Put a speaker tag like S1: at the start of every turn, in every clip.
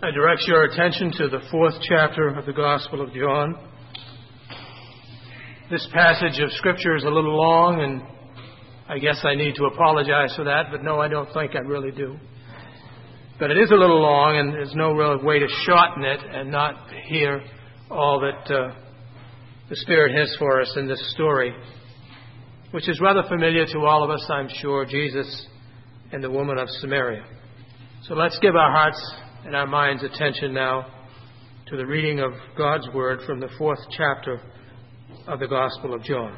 S1: I direct your attention to the 4th chapter of the Gospel of John. This passage of Scripture is a little long, and I guess I need to apologize for that, but no, I don't think I really do. But it is a little long, and there's no real way to shorten it and not hear all that the Spirit has for us in this story, which is rather familiar to all of us, I'm sure, Jesus and the woman of Samaria. So let's give our hearts and our minds' attention now to the reading of God's Word from the 4th chapter of the Gospel of John.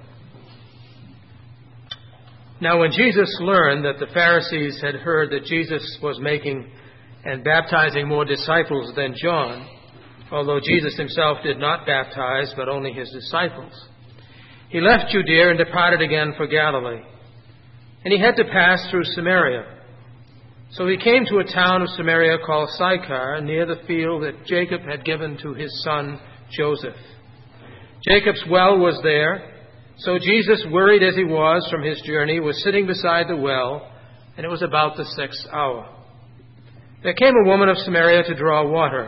S1: Now, when Jesus learned that the Pharisees had heard that Jesus was making and baptizing more disciples than John, although Jesus himself did not baptize, but only his disciples, he left Judea and departed again for Galilee. And he had to pass through Samaria. So he came to a town of Samaria called Sychar, near the field that Jacob had given to his son Joseph. Jacob's well was there, so Jesus, worried as he was from his journey, was sitting beside the well, and it was about the 6th hour. There came a woman of Samaria to draw water.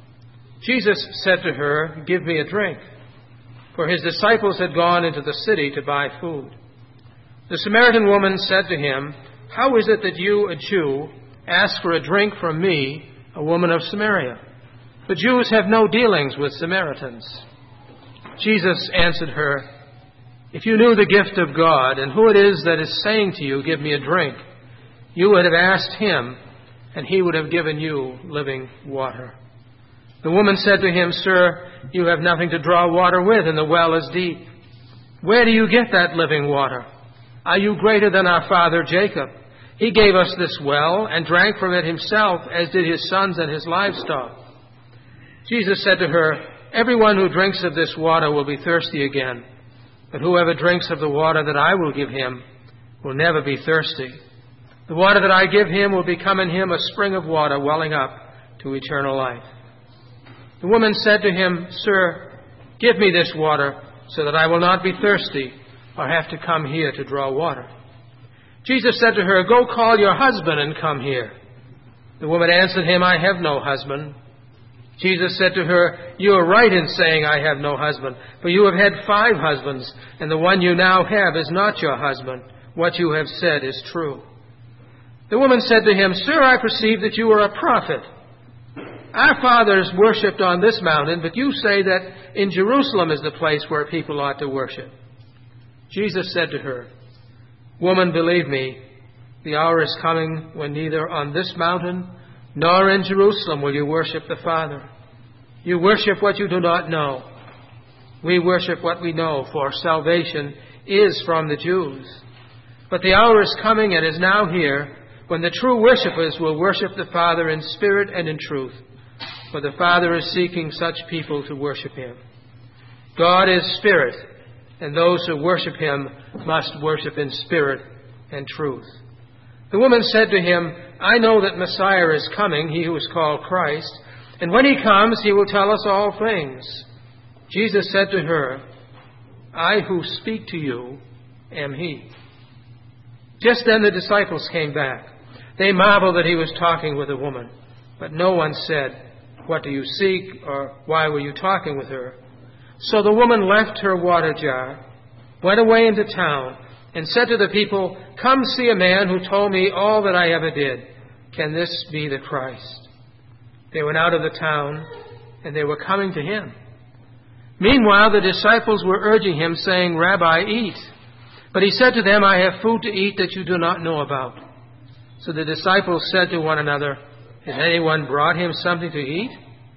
S1: Jesus said to her, "Give me a drink," for his disciples had gone into the city to buy food. The Samaritan woman said to him, "How is it that you, a Jew, ask for a drink from me, a woman of Samaria? The Jews have no dealings with Samaritans." Jesus answered her, "If you knew the gift of God and who it is that is saying to you, 'Give me a drink,' you would have asked him, and he would have given you living water." The woman said to him, "Sir, you have nothing to draw water with, and the well is deep. Where do you get that living water? Are you greater than our father Jacob? He gave us this well and drank from it himself, as did his sons and his livestock." Jesus said to her, "Everyone who drinks of this water will be thirsty again. But whoever drinks of the water that I will give him will never be thirsty. The water that I give him will become in him a spring of water welling up to eternal life." The woman said to him, "Sir, give me this water so that I will not be thirsty or have to come here to draw water." Jesus said to her, "Go call your husband and come here." The woman answered him, "I have no husband." Jesus said to her, "You are right in saying, 'I have no husband,' for you have had 5 husbands, and the one you now have is not your husband. What you have said is true." The woman said to him, "Sir, I perceive that you are a prophet. Our fathers worshipped on this mountain, but you say that in Jerusalem is the place where people ought to worship." Jesus said to her, "Woman, believe me, the hour is coming when neither on this mountain nor in Jerusalem will you worship the Father. You worship what you do not know. We worship what we know, for salvation is from the Jews. But the hour is coming and is now here when the true worshippers will worship the Father in spirit and in truth, for the Father is seeking such people to worship him. God is spirit, and those who worship him must worship in spirit and truth." The woman said to him, "I know that Messiah is coming, he who is called Christ, and when he comes, he will tell us all things." Jesus said to her, "I who speak to you am he." Just then the disciples came back. They marveled that he was talking with a woman, but no one said, "What do you seek?" or "Why were you talking with her?" So the woman left her water jar, went away into town, and said to the people, "Come see a man who told me all that I ever did. Can this be the Christ?" They went out of the town, and they were coming to him. Meanwhile, the disciples were urging him, saying, "Rabbi, eat." But he said to them, "I have food to eat that you do not know about." So the disciples said to one another, "Has anyone brought him something to eat?"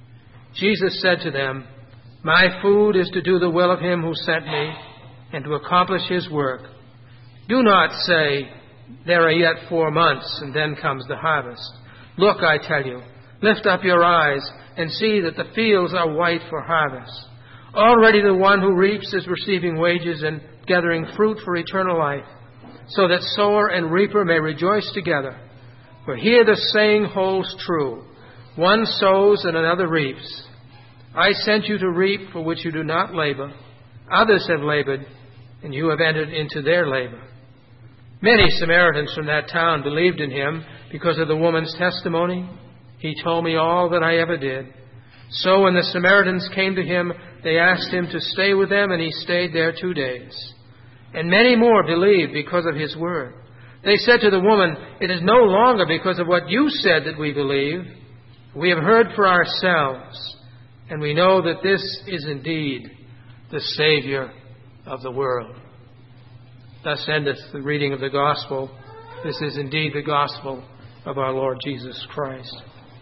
S1: Jesus said to them, "My food is to do the will of him who sent me and to accomplish his work. Do not say, 'There are yet 4 months, and then comes the harvest.' Look, I tell you, lift up your eyes and see that the fields are white for harvest. Already the one who reaps is receiving wages and gathering fruit for eternal life, so that sower and reaper may rejoice together. For here the saying holds true, 'One sows and another reaps.' I sent you to reap for which you do not labor. Others have labored, and you have entered into their labor." Many Samaritans from that town believed in him because of the woman's testimony, He told me all that I ever did." So when the Samaritans came to him, they asked him to stay with them, and he stayed there 2 days. And many more believed because of his word. They said to the woman, "It is no longer because of what you said that we believe. We have heard for ourselves, and we know that this is indeed the Savior of the world." Thus endeth the reading of the gospel. This is indeed the gospel of our Lord Jesus Christ.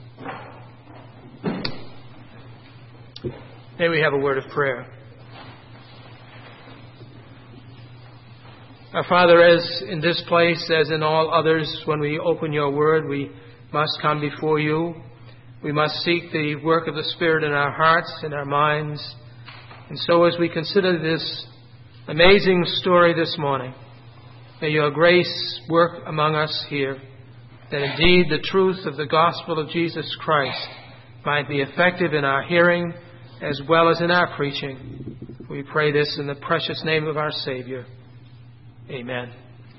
S1: May we have a word of prayer. Our Father, as in this place, as in all others, when we open your word, we must come before you. We must seek the work of the Spirit in our hearts, in our minds. And so as we consider this amazing story this morning, may your grace work among us here, that indeed the truth of the gospel of Jesus Christ might be effective in our hearing as well as in our preaching. We pray this in the precious name of our Savior. Amen.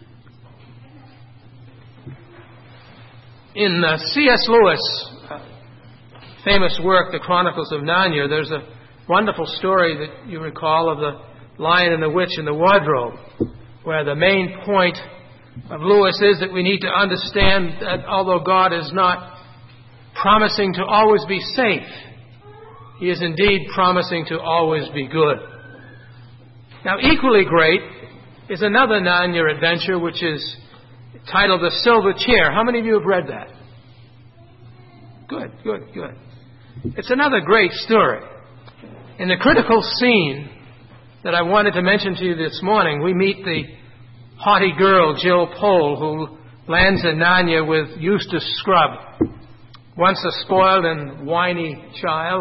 S1: In C.S. Lewis' famous work, The Chronicles of Narnia, there's a wonderful story that you recall of the Lion and the Witch and the Wardrobe, where the main point of Lewis is that we need to understand that although God is not promising to always be safe, He is indeed promising to always be good. Now, equally great is another Narnia adventure, which is titled The Silver Chair. How many of you have read that? Good. It's another great story. In the critical scene that I wanted to mention to you this morning, we meet the haughty girl, Jill Pole, who lands in Narnia with Eustace Scrubb, once a spoiled and whiny child.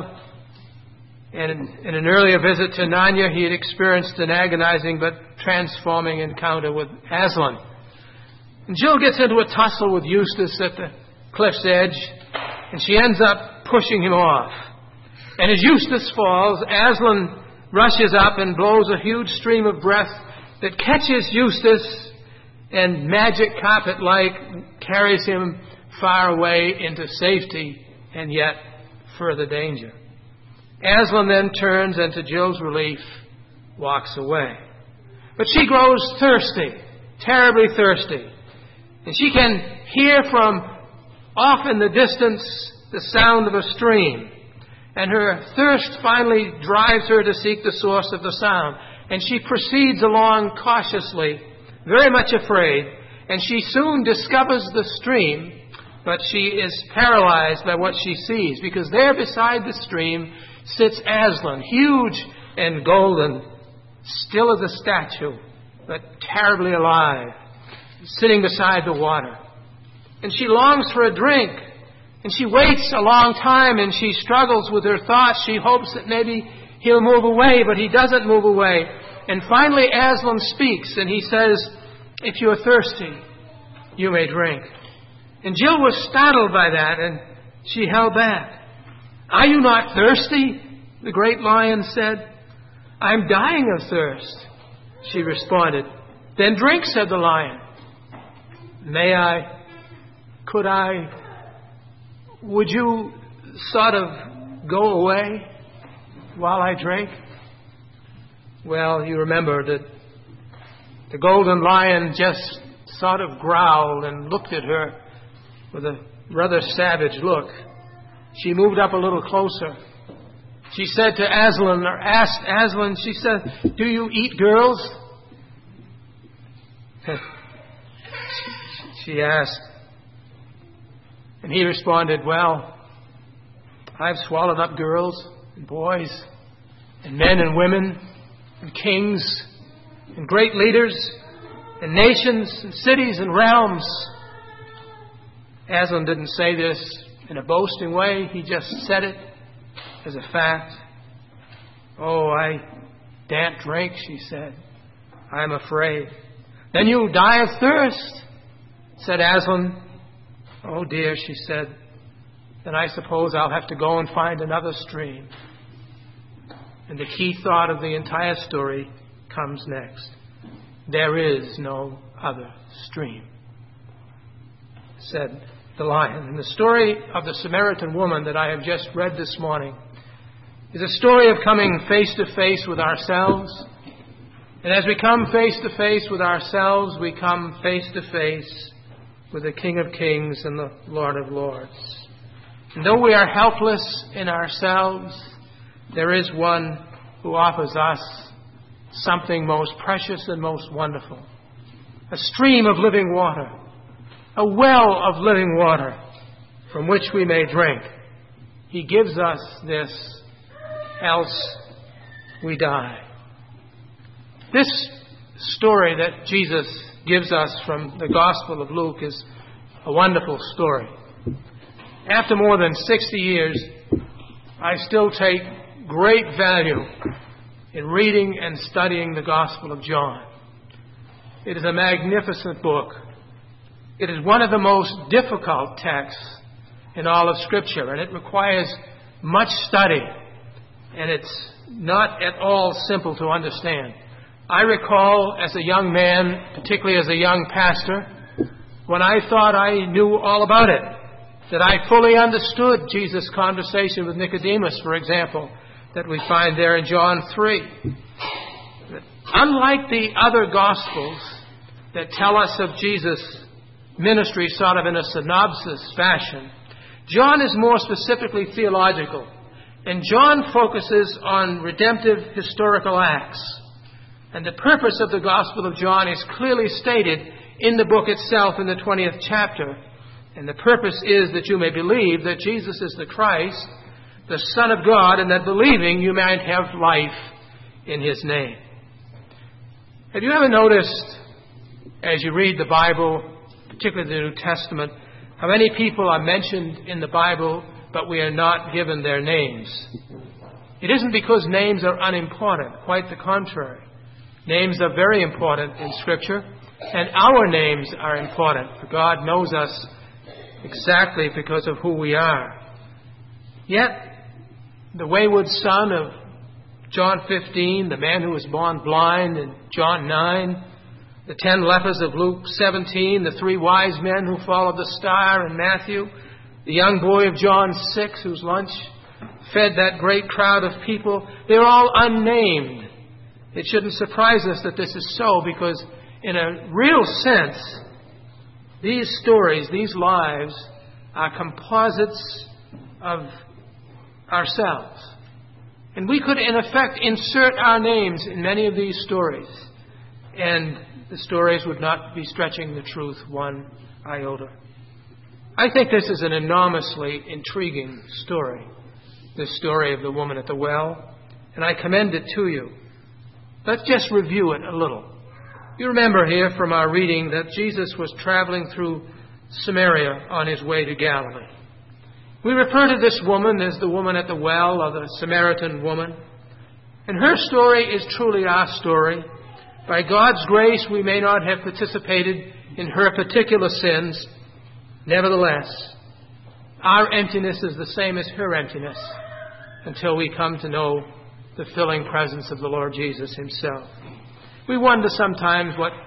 S1: And in an earlier visit to Narnia, he had experienced an agonizing but transforming encounter with Aslan. And Jill gets into a tussle with Eustace at the cliff's edge, and she ends up pushing him off. And as Eustace falls, Aslan rushes up and blows a huge stream of breath that catches Eustace and magic carpet-like carries him far away into safety and yet further danger. Aslan then turns and, to Jill's relief, walks away. But she grows thirsty, terribly thirsty. And she can hear from off in the distance the sound of a stream. And her thirst finally drives her to seek the source of the sound. And she proceeds along cautiously, very much afraid. And she soon discovers the stream, but she is paralyzed by what she sees, because there beside the stream sits Aslan, huge and golden, still as a statue, but terribly alive, sitting beside the water. And she longs for a drink, and she waits a long time, and she struggles with her thoughts. She hopes that maybe he'll move away, but he doesn't move away. And finally Aslan speaks, and he says, "If you're thirsty, you may drink." And Jill was startled by that, and she held back. "Are you not thirsty?" the great lion said. "I'm dying of thirst," she responded. "Then drink," said the lion. "May I? Could I? Would you sort of go away while I drink?" Well, you remember that the golden lion just sort of growled and looked at her with a rather savage look. She moved up a little closer. She said to Aslan, or asked Aslan, she said, "Do you eat girls?" she asked. And he responded, "Well, I've swallowed up girls and boys and men and women and kings and great leaders and nations and cities and realms." Aslan didn't say this in a boasting way. He just said it as a fact. "Oh, I daren't drink," she said. "I'm afraid." "Then you'll die of thirst," said Aslan. "Oh dear," she said. "Then I suppose I'll have to go and find another stream." And the key thought of the entire story comes next. There is no other stream, said the lion. And the story of the Samaritan woman that I have just read this morning is a story of coming face to face with ourselves. And as we come face to face with ourselves, we come face to face with the King of Kings and the Lord of Lords. And though we are helpless in ourselves, there is one who offers us something most precious and most wonderful. A stream of living water, a well of living water from which we may drink. He gives us this, else we die. This story that Jesus gives us from the Gospel of Luke is a wonderful story. After more than 60 years, I still take great value in reading and studying the Gospel of John. It is a magnificent book. It is one of the most difficult texts in all of Scripture, and it requires much study, and it's not at all simple to understand. I recall as a young man, particularly as a young pastor, when I thought I knew all about it, that I fully understood Jesus' conversation with Nicodemus, for example, that we find there in John 3. But unlike the other Gospels that tell us of Jesus' ministry sort of in a synopsis fashion, John is more specifically theological. And John focuses on redemptive historical acts. And the purpose of the Gospel of John is clearly stated in the book itself in the 20th chapter. And the purpose is that you may believe that Jesus is the Christ, the Son of God, and that believing you might have life in His name. Have you ever noticed, as you read the Bible, particularly the New Testament, how many people are mentioned in the Bible, but we are not given their names? It isn't because names are unimportant. Quite the contrary. Names are very important in Scripture, and our names are important. For God knows us exactly because of who we are. Yet, the wayward son of John 15, the man who was born blind in John 9, the 10 lepers of Luke 17, the 3 wise men who followed the star in Matthew, the young boy of John 6 whose lunch fed that great crowd of people, they're all unnamed. It shouldn't surprise us that this is so, because in a real sense, these stories, these lives, are composites of ourselves. And we could, in effect, insert our names in many of these stories, and the stories would not be stretching the truth one iota. I think this is an enormously intriguing story, this story of the woman at the well, and I commend it to you. Let's just review it a little. You remember here from our reading that Jesus was traveling through Samaria on His way to Galilee. We refer to this woman as the woman at the well, or the Samaritan woman. And her story is truly our story. By God's grace, we may not have participated in her particular sins. Nevertheless, our emptiness is the same as her emptiness until we come to know the filling presence of the Lord Jesus Himself. We wonder sometimes what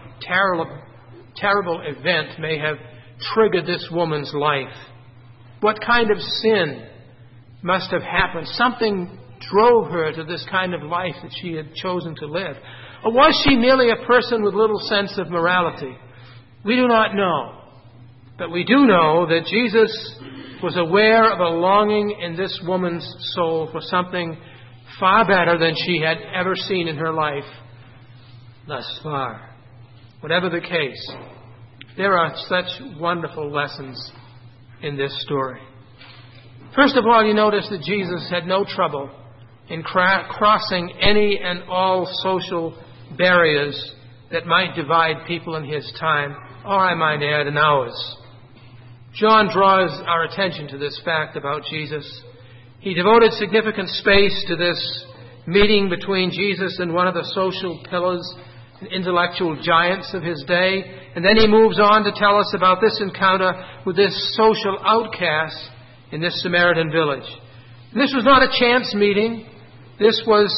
S1: terrible event may have triggered this woman's life. What kind of sin must have happened? Something drove her to this kind of life that she had chosen to live. Or was she merely a person with little sense of morality? We do not know. But we do know that Jesus was aware of a longing in this woman's soul for something far better than she had ever seen in her life thus far. Whatever the case, there are such wonderful lessons in this story. First of all, you notice that Jesus had no trouble in crossing any and all social barriers that might divide people in His time, or I might add, in ours. John draws our attention to this fact about Jesus. He devoted significant space to this meeting between Jesus and one of the social pillars and intellectual giants of his day. And then he moves on to tell us about this encounter with this social outcast in this Samaritan village. And this was not a chance meeting. This was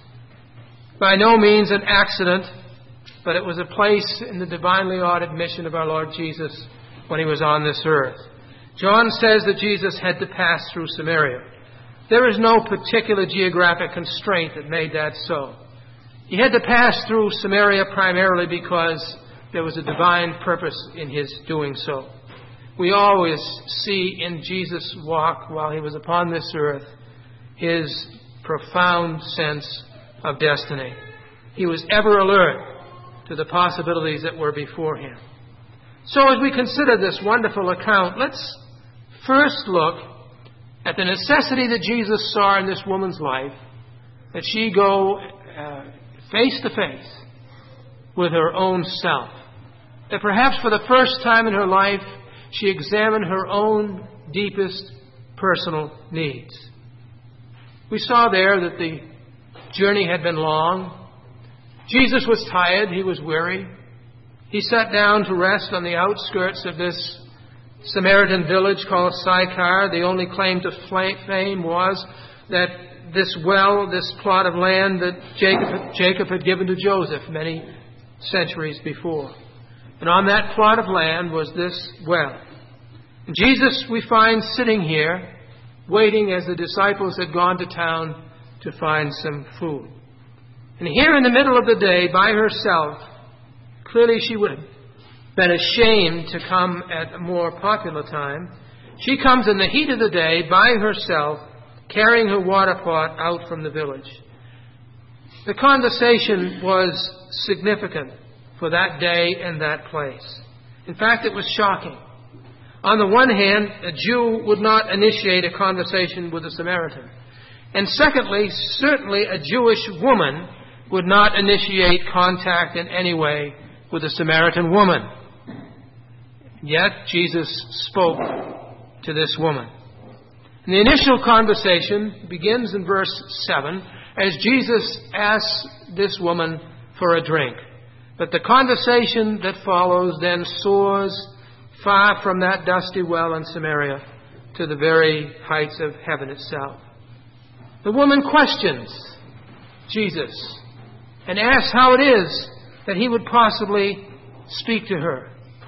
S1: by no means an accident, but it was a place in the divinely ordered mission of our Lord Jesus when He was on this earth. John says that Jesus had to pass through Samaria. There is no particular geographic constraint that made that so. He had to pass through Samaria primarily because there was a divine purpose in his doing so. We always see in Jesus' walk while he was upon this earth his profound sense of destiny. He was ever alert to the possibilities that were before him. So as we consider this wonderful account, let's first look at the necessity that Jesus saw in this woman's life, that she go face to face with her own self. That perhaps for the first time in her life, she examined her own deepest personal needs. We saw there that the journey had been long. Jesus was tired. He was weary. He sat down to rest on the outskirts of this Samaritan village called Sychar. The only claim to fame was that this well, this plot of land that Jacob had given to Joseph many centuries before. And on that plot of land was this well. And Jesus, we find sitting here, waiting as the disciples had gone to town to find some food. And here in the middle of the day, by herself, clearly she would have been ashamed to come at a more popular time. She comes in the heat of the day by herself, carrying her water pot out from the village. The conversation was significant for that day and that place. In fact, it was shocking. On the one hand, a Jew would not initiate a conversation with a Samaritan. And secondly, certainly a Jewish woman would not initiate contact in any way with a Samaritan woman. Yet Jesus spoke to this woman. And the initial conversation begins in verse 7 as Jesus asks this woman for a drink. But the conversation that follows then soars far from that dusty well in Samaria to the very heights of heaven itself. The woman questions Jesus and asks how it is that he would possibly speak to her.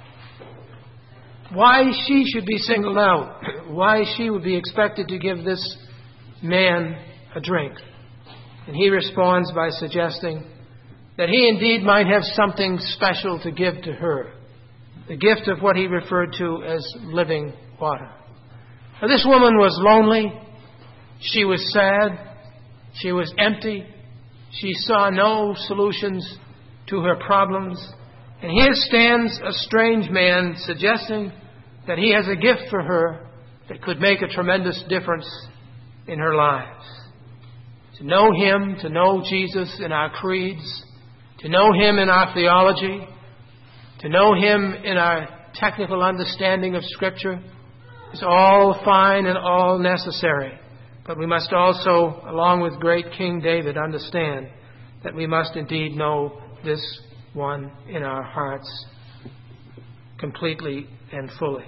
S1: Why she should be singled out. Why she would be expected to give this man a drink. And he responds by suggesting that he indeed might have something special to give to her. The gift of what he referred to as living water. Now, this woman was lonely. She was sad. She was empty. She saw no solutions to her problems. And here stands a strange man suggesting that he has a gift for her that could make a tremendous difference in her lives. To know him, to know Jesus in our creeds, to know him in our theology, to know him in our technical understanding of Scripture is all fine and all necessary. But we must also, along with great King David, understand that we must indeed know this one in our hearts completely and fully.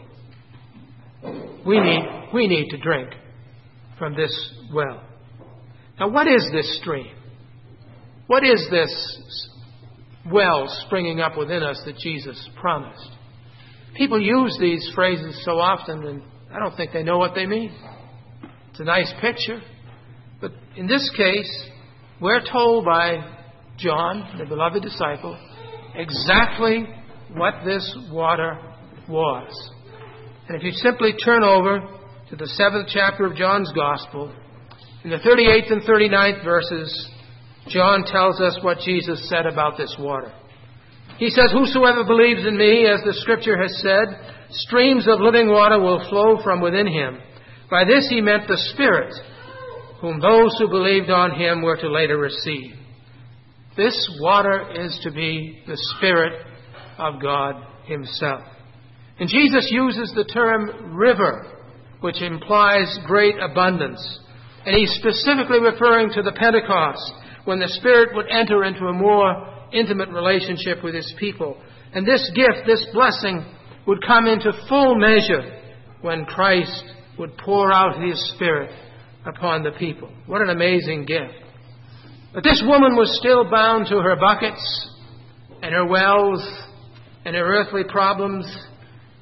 S1: We need to drink from this well. Now, what is this stream? What is this well springing up within us that Jesus promised? People use these phrases so often, and I don't think they know what they mean. It's a nice picture. But in this case, we're told by John, the beloved disciple, exactly what this water was. And if you simply turn over to the 7th chapter of John's Gospel, in the 38th and 39th verses, John tells us what Jesus said about this water. He says, "Whosoever believes in me, as the Scripture has said, streams of living water will flow from within him." By this he meant the Spirit, whom those who believed on him were to later receive. This water is to be the Spirit of God himself. And Jesus uses the term river, which implies great abundance. And he's specifically referring to the Pentecost, when the Spirit would enter into a more intimate relationship with his people. And this gift, this blessing, would come into full measure when Christ would pour out his Spirit upon the people. What an amazing gift. But this woman was still bound to her buckets and her wells and her earthly problems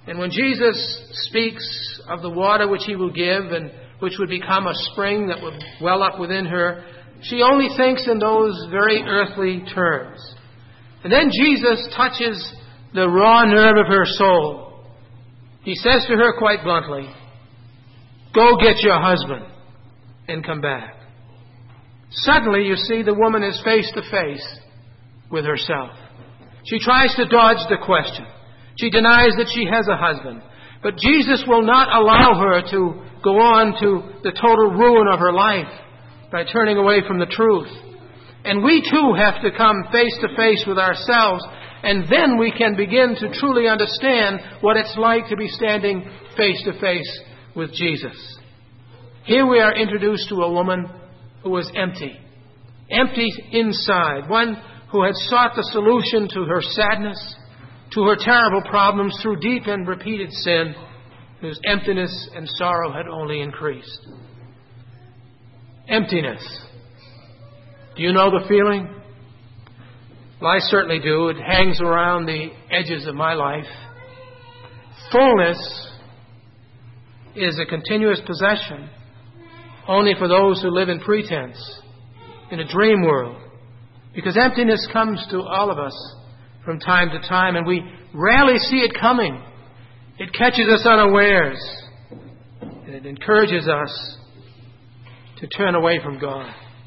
S1: And when Jesus speaks of the water which he will give and which would become a spring that would well up within her, she only thinks in those very earthly terms. And then Jesus touches the raw nerve of her soul. He says to her quite bluntly, "Go get your husband and come back." Suddenly, you see, the woman is face to face with herself. She tries to dodge the question. She denies that she has a husband. But Jesus will not allow her to go on to the total ruin of her life by turning away from the truth. And we too have to come face to face with ourselves, and then we can begin to truly understand what it's like to be standing face to face with Jesus. Here we are introduced to a woman who was empty inside, one who had sought the solution to her sadness, to her terrible problems through deep and repeated sin, whose emptiness and sorrow had only increased. Emptiness. Do you know the feeling? Well, I certainly do. It hangs around the edges of my life. Fullness is a continuous possession only for those who live in pretense, in a dream world. Because emptiness comes to all of us from time to time, and we rarely see it coming. It catches us unawares, and it encourages us to turn away from God.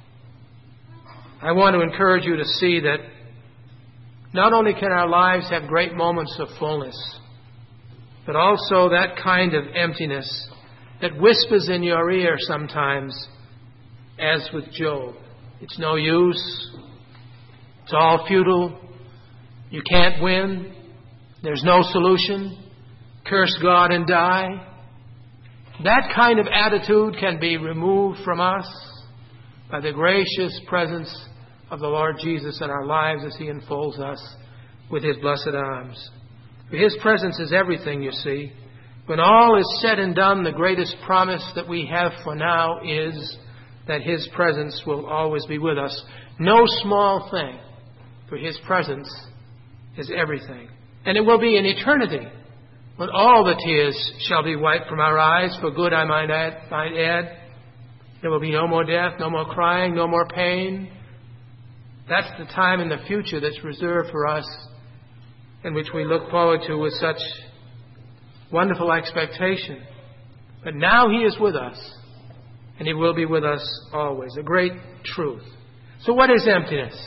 S1: I want to encourage you to see that not only can our lives have great moments of fullness, but also that kind of emptiness that whispers in your ear sometimes, as with Job. It's no use. It's all futile. You can't win. There's no solution. Curse God and die. That kind of attitude can be removed from us by the gracious presence of the Lord Jesus in our lives as He enfolds us with His blessed arms. For His presence is everything, you see. When all is said and done, the greatest promise that we have for now is that His presence will always be with us. No small thing, for His presence is everything. And it will be in eternity when all the tears shall be wiped from our eyes. For good, I might add. There will be no more death, no more crying, no more pain. That's the time in the future that's reserved for us, and which we look forward to with such wonderful expectation. But now He is with us, and He will be with us always. A great truth. So what is emptiness?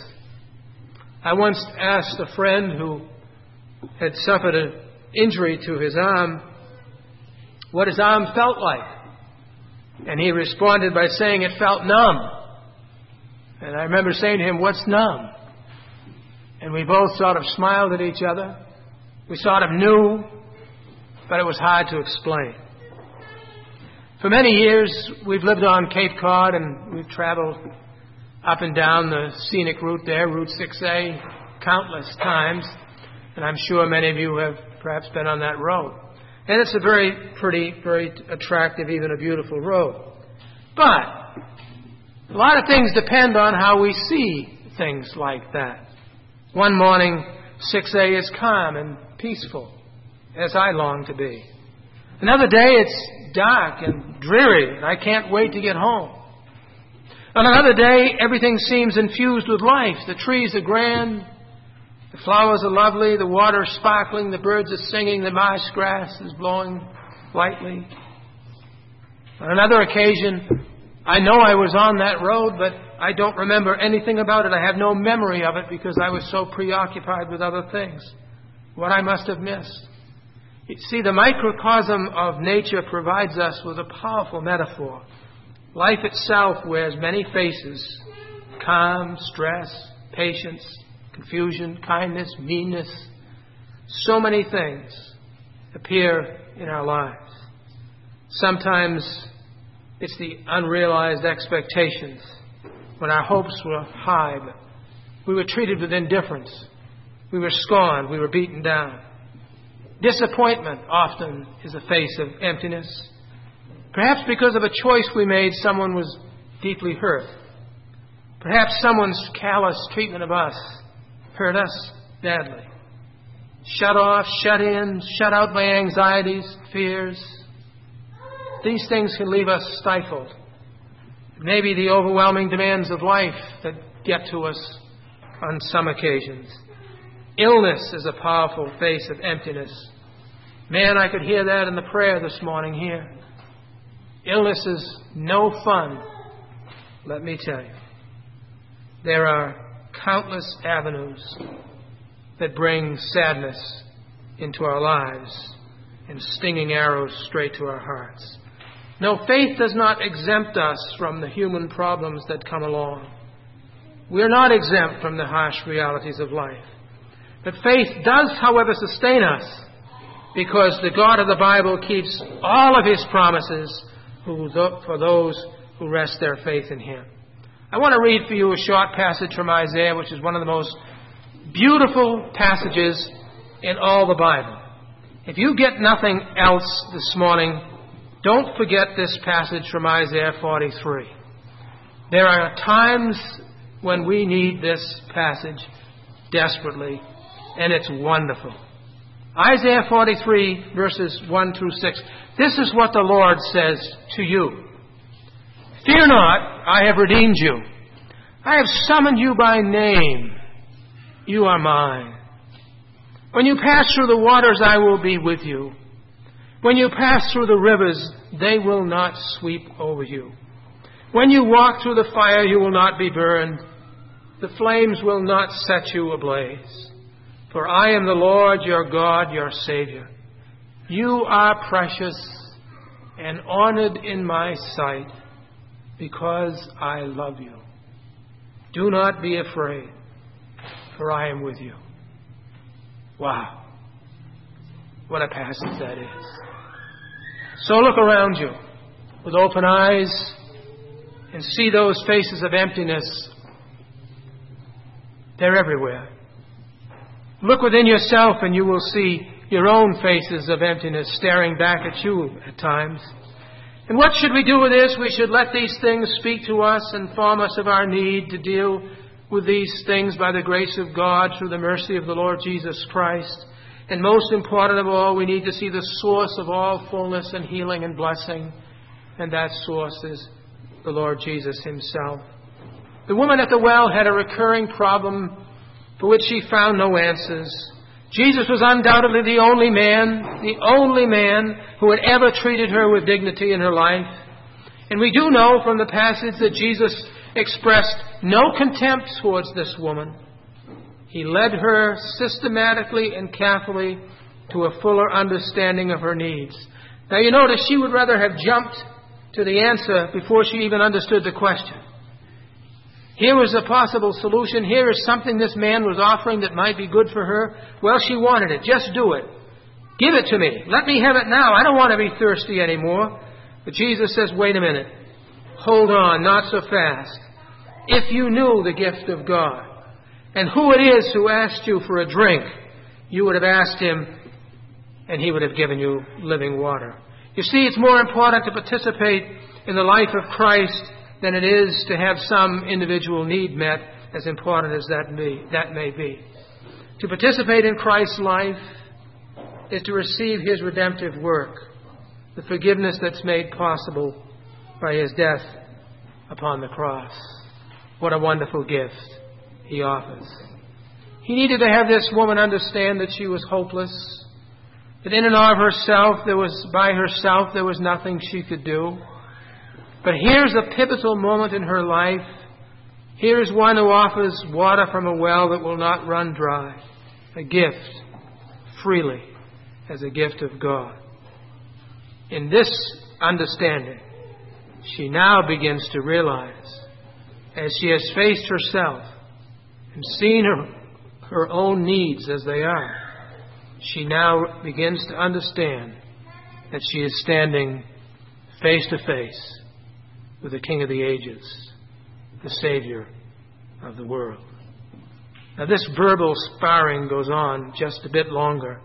S1: I once asked a friend who had suffered an injury to his arm what his arm felt like. And he responded by saying it felt numb. And I remember saying to him, "What's numb?" And we both sort of smiled at each other. We sort of knew, but it was hard to explain. For many years, we've lived on Cape Cod, and we've traveled up and down the scenic route there, Route 6A, countless times. And I'm sure many of you have perhaps been on that road. And it's a very pretty, very attractive, even a beautiful road. But a lot of things depend on how we see things like that. One morning, 6A is calm and peaceful, as I long to be. Another day, it's dark and dreary, and I can't wait to get home. On another day, everything seems infused with life. The trees are grand, the flowers are lovely, the water is sparkling, the birds are singing, the marsh grass is blowing lightly. On another occasion, I know I was on that road, but I don't remember anything about it. I have no memory of it because I was so preoccupied with other things. What I must have missed. You see, the microcosm of nature provides us with a powerful metaphor. Life itself wears many faces: calm, stress, patience, confusion, kindness, meanness. So many things appear in our lives. Sometimes it's the unrealized expectations. When our hopes were high, but we were treated with indifference. We were scorned. We were beaten down. Disappointment often is a face of emptiness. Perhaps because of a choice we made, someone was deeply hurt. Perhaps someone's callous treatment of us hurt us badly. shut off, shut in, shut out by anxieties, fears. These things can leave us stifled. Maybe the overwhelming demands of life that get to us on some occasions. Illness is a powerful face of emptiness. Man, I could hear that in the prayer this morning here. Illness is no fun, let me tell you. There are countless avenues that bring sadness into our lives and stinging arrows straight to our hearts. No, faith does not exempt us from the human problems that come along. We are not exempt from the harsh realities of life. But faith does, however, sustain us, because the God of the Bible keeps all of His promises for those who rest their faith in Him. I want to read for you a short passage from Isaiah, which is one of the most beautiful passages in all the Bible. If you get nothing else this morning, don't forget this passage from Isaiah 43. There are times when we need this passage desperately, and it's wonderful. Isaiah 43, verses 1 through 6. This is what the Lord says to you. Fear not, I have redeemed you. I have summoned you by name. You are mine. When you pass through the waters, I will be with you. When you pass through the rivers, they will not sweep over you. When you walk through the fire, you will not be burned. The flames will not set you ablaze. For I am the Lord your God, your Savior. You are precious and honored in my sight because I love you. Do not be afraid, for I am with you. Wow. What a passage that is. So look around you with open eyes and see those faces of emptiness. They're everywhere. Look within yourself and you will see your own faces of emptiness staring back at you at times. And what should we do with this? We should let these things speak to us and inform us of our need to deal with these things by the grace of God through the mercy of the Lord Jesus Christ. And most important of all, we need to see the source of all fullness and healing and blessing. And that source is the Lord Jesus Himself. The woman at the well had a recurring problem for which she found no answers. Jesus was undoubtedly the only man who had ever treated her with dignity in her life. And we do know from the passage that Jesus expressed no contempt towards this woman. He led her systematically and carefully to a fuller understanding of her needs. Now you notice she would rather have jumped to the answer before she even understood the question. Here was a possible solution. Here is something this man was offering that might be good for her. Well, she wanted it. Just do it. Give it to me. Let me have it now. I don't want to be thirsty anymore. But Jesus says, wait a minute. Hold on, not so fast. If you knew the gift of God and who it is who asked you for a drink, you would have asked Him and He would have given you living water. You see, it's more important to participate in the life of Christ than it is to have some individual need met, as important as that may be. To participate in Christ's life is to receive His redemptive work, the forgiveness that's made possible by His death upon the cross. What a wonderful gift He offers. He needed to have this woman understand that she was hopeless, that in and of herself, by herself, there was nothing she could do. But here's a pivotal moment in her life. Here's one who offers water from a well that will not run dry. A gift, freely, as a gift of God. In this understanding, she now begins to realize, as she has faced herself and seen her own needs as they are, she now begins to understand that she is standing face to face with the King of the ages, the Savior of the world. Now this verbal sparring goes on just a bit longer.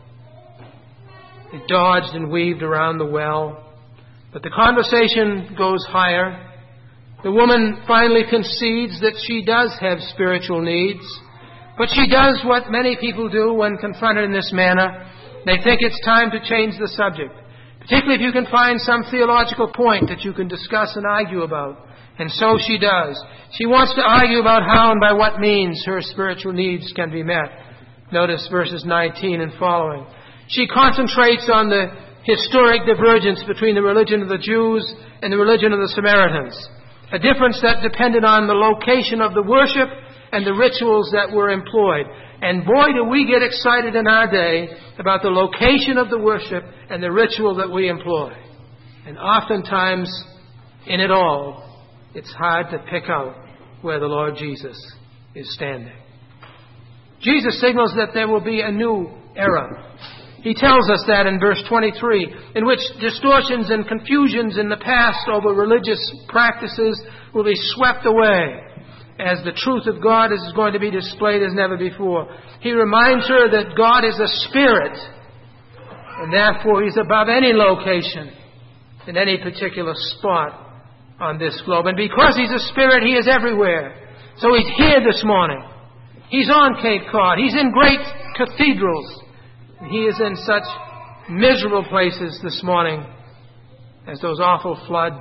S1: It dodged and weaved around the well, but the conversation goes higher. The woman finally concedes that she does have spiritual needs, But she does what many people do when confronted in this manner. They think it's time to change the subject, particularly if you can find some theological point that you can discuss and argue about. And so she does. She wants to argue about how and by what means her spiritual needs can be met. Notice verses 19 and following. She concentrates on the historic divergence between the religion of the Jews and the religion of the Samaritans, a difference that depended on the location of the worship and the rituals that were employed. And boy, do we get excited in our day about the location of the worship and the ritual that we employ. And oftentimes, in it all, it's hard to pick out where the Lord Jesus is standing. Jesus signals that there will be a new era. He tells us that in verse 23, in which distortions and confusions in the past over religious practices will be swept away, as the truth of God is going to be displayed as never before. He reminds her that God is a spirit, and therefore He's above any location in any particular spot on this globe. And because He's a spirit, He is everywhere. So He's here this morning. He's on Cape Cod. He's in great cathedrals. He is in such miserable places this morning as those awful floods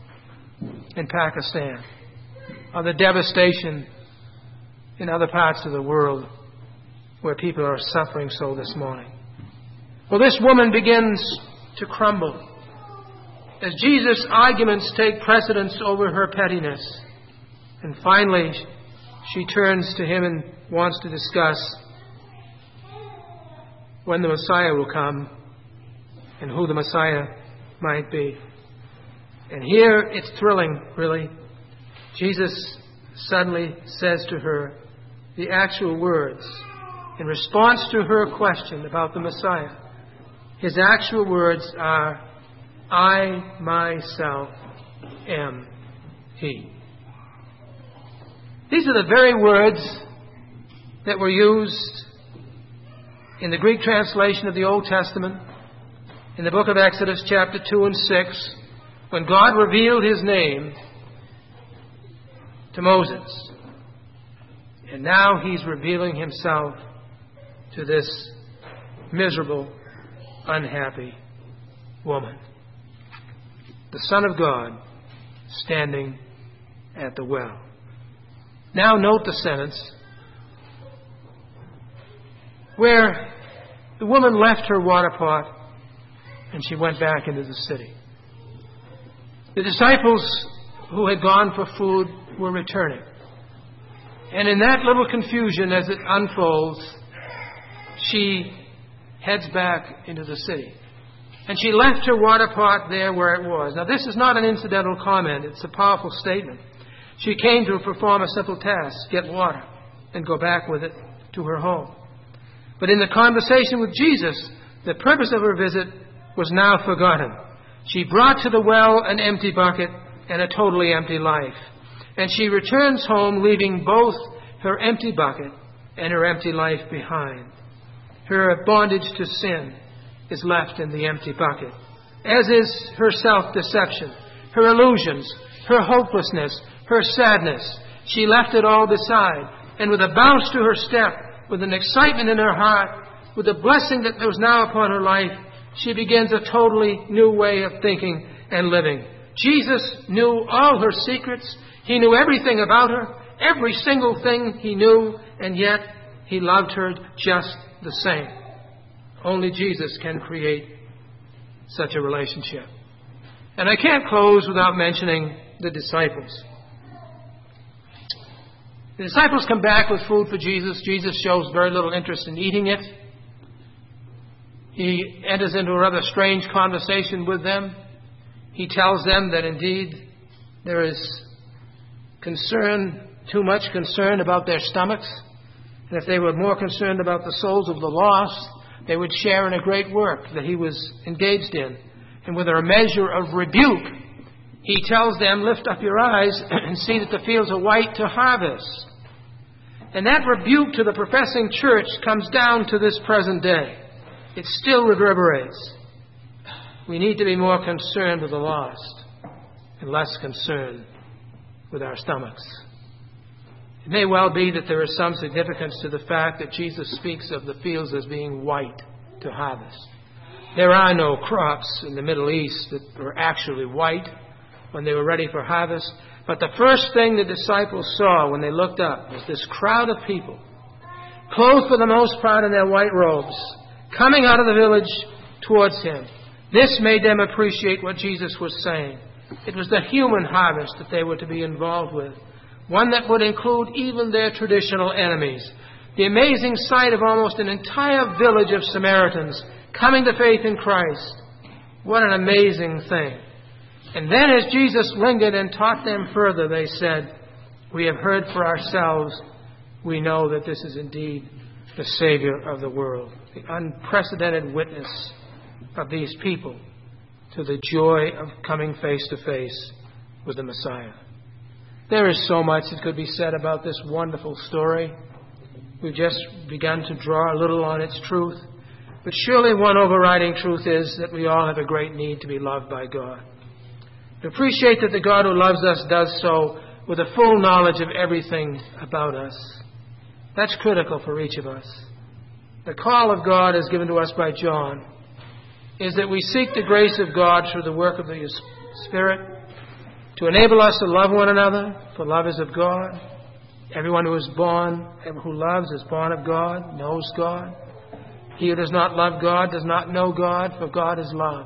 S1: in Pakistan, or the devastation in other parts of the world where people are suffering so this morning. Well, this woman begins to crumble as Jesus' arguments take precedence over her pettiness. And finally, she turns to Him and wants to discuss when the Messiah will come and who the Messiah might be. And here it's thrilling, really. Jesus suddenly says to her the actual words in response to her question about the Messiah. His actual words are, I myself am He. These are the very words that were used in the Greek translation of the Old Testament, in the book of Exodus chapter 2 and 6, when God revealed His name to Moses. And now He's revealing Himself to this miserable, unhappy woman. The Son of God standing at the well. Now note the sentence where the woman left her water pot and she went back into the city. The disciples who had gone for food were returning. And in that little confusion as it unfolds, she heads back into the city. And she left her water pot there where it was. Now, this is not an incidental comment. It's a powerful statement. She came to perform a simple task, get water, and go back with it to her home. But in the conversation with Jesus, the purpose of her visit was now forgotten. She brought to the well an empty bucket and a totally empty life. And she returns home leaving both her empty bucket and her empty life behind. Her bondage to sin is left in the empty bucket, as is her self-deception, her illusions, her hopelessness, her sadness. She left it all beside, and with a bounce to her step, with an excitement in her heart, with the blessing that was now upon her life, she begins a totally new way of thinking and living. Jesus knew all her secrets. He knew everything about her, every single thing He knew, and yet He loved her just the same. Only Jesus can create such a relationship. And I can't close without mentioning the disciples. The disciples come back with food for Jesus. Jesus shows very little interest in eating it. He enters into a rather strange conversation with them. He tells them that indeed there is concern, too much concern about their stomachs. And if they were more concerned about the souls of the lost, they would share in a great work that He was engaged in. And with a measure of rebuke, He tells them, lift up your eyes and see that the fields are white to harvest. And that rebuke to the professing church comes down to this present day. It still reverberates. We need to be more concerned with the lost and less concerned with our stomachs. It may well be that there is some significance to the fact that Jesus speaks of the fields as being white to harvest. There are no crops in the Middle East that were actually white when they were ready for harvest. But the first thing the disciples saw when they looked up was this crowd of people, clothed for the most part in their white robes, coming out of the village towards him. This made them appreciate what Jesus was saying. It was the human harvest that they were to be involved with, one that would include even their traditional enemies. The amazing sight of almost an entire village of Samaritans coming to faith in Christ. What an amazing thing. And then as Jesus lingered and taught them further, they said, "We have heard for ourselves. We know that this is indeed the Savior of the world." The unprecedented witness of these people to the joy of coming face to face with the Messiah. There is so much that could be said about this wonderful story. We've just begun to draw a little on its truth. But surely one overriding truth is that we all have a great need to be loved by God. To appreciate that the God who loves us does so with a full knowledge of everything about us. That's critical for each of us. The call of God as given to us by John is that we seek the grace of God through the work of the Spirit to enable us to love one another, for love is of God. Everyone who loves is born of God, knows God. He who does not love God does not know God, for God is love.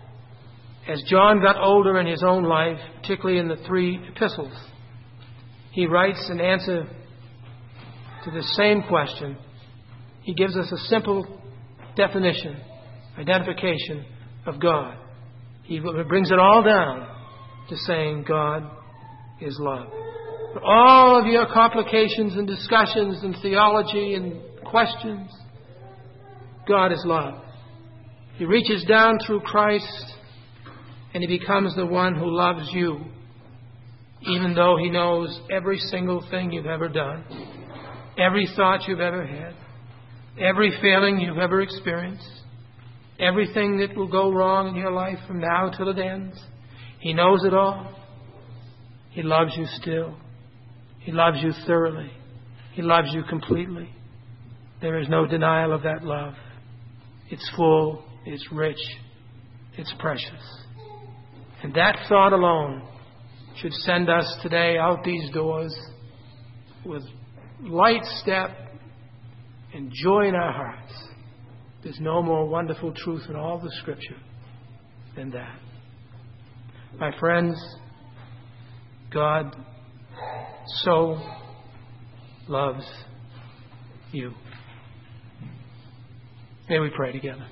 S1: As John got older in his own life, particularly in the 3 epistles, he writes in answer to the same question. He gives us a simple definition, identification of God. He brings it all down to saying God is love. For all of your complications and discussions and theology and questions, God is love. He reaches down through Christ and He becomes the one who loves you, even though He knows every single thing you've ever done, every thought you've ever had, every failing you've ever experienced, everything that will go wrong in your life from now till it ends. He knows it all. He loves you still. He loves you thoroughly. He loves you completely. There is no denial of that love. It's full, it's rich, it's precious. And that thought alone should send us today out these doors with light step and joy in our hearts. There's no more wonderful truth in all the Scripture than that. My friends, God so loves you. May we pray together.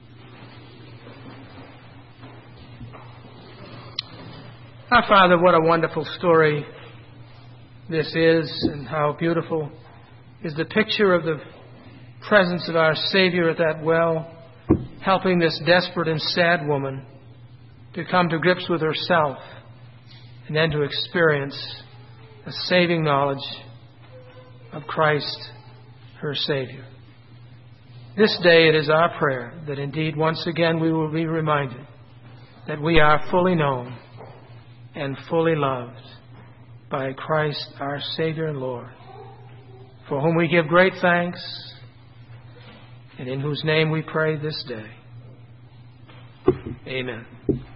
S1: Our Father, what a wonderful story this is, and how beautiful is the picture of the presence of our Savior at that well, helping this desperate and sad woman to come to grips with herself and then to experience a saving knowledge of Christ, her Savior. This day it is our prayer that indeed once again we will be reminded that we are fully known and fully loved by Christ, our Savior and Lord, for whom we give great thanks and in whose name we pray this day. Amen.